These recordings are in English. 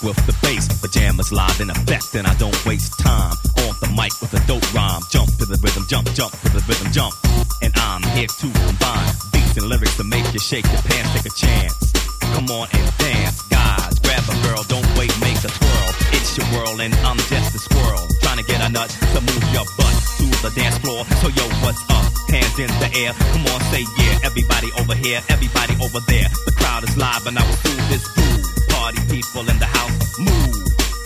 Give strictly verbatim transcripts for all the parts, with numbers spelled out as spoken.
with the bass. Pajamas live in effect, and I don't waste time. On the mic with a dope rhyme. Jump to the rhythm, jump, jump to the rhythm, jump. And I'm here to combine beats and lyrics to make you shake your pants, take a chance. Come on and dance, guys. Grab a girl, don't wait, make a twirl. It's your world and I'm just a squirrel. Trying to get a nut to move your butt to the dance floor. So yo, what's up? Hands in the air. Come on, say yeah. Everybody over here, everybody over there. The crowd is live and I will do this groove. Party people in the house, move.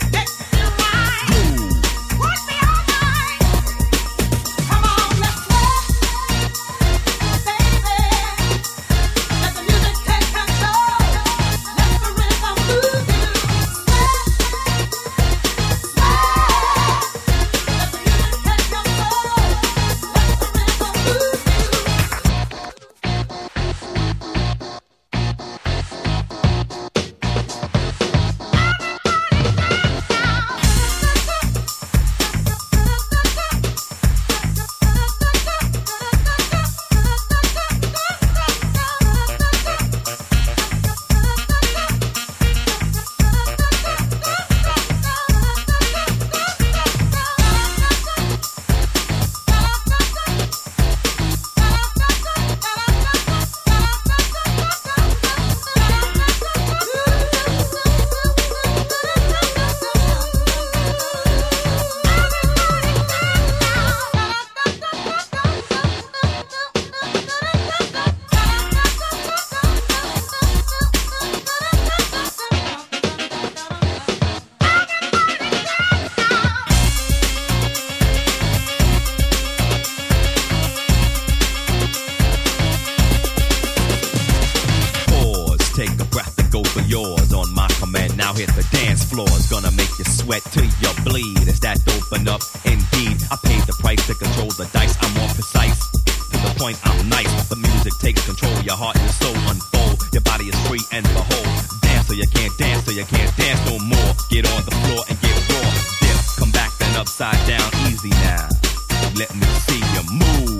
Sweat till you bleed. Is that open up? Indeed, I paid the price to control the dice. I'm more precise. To the point, I'm nice. The music takes control. Your heart and soul unfold. Your body is free and behold. Dance so you can't dance, so you can't dance no more. Get on the floor and get raw. Dip, come back then upside down. Easy now. Let me see you move.